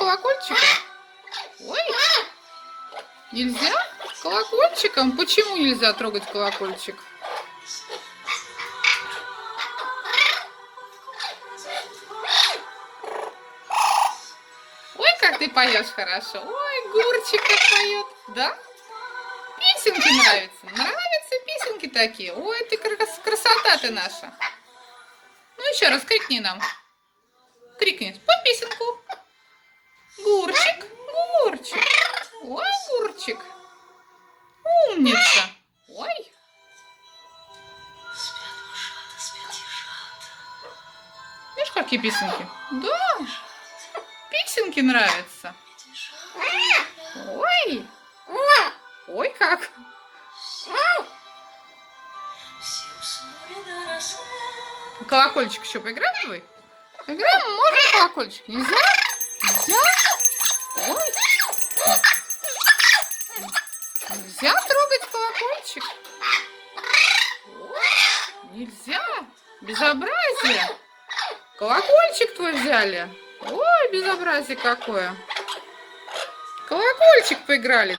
колокольчиком? Ой, нельзя? Колокольчиком? Почему нельзя трогать колокольчик? Ой, как ты поешь хорошо. Ой, Гурчик как поет. Да? Песенки нравятся. Нравятся песенки такие. Ой, ты красота ты наша. Ну еще раз крикни нам. Крикни. Спой песенку. Гурчик, Гурчик. Ой, Гурчик. Умница. Ой. Видишь, какие песенки? Да. Песенки нравятся. Ой. Ой, как. Колокольчик еще поиграем твой? Играем? Можно колокольчик? Нельзя? Нельзя? Ой. Нельзя трогать колокольчик? Ой. Нельзя? Безобразие. Колокольчик твой взяли. Ой, безобразие какое. Колокольчик поиграли.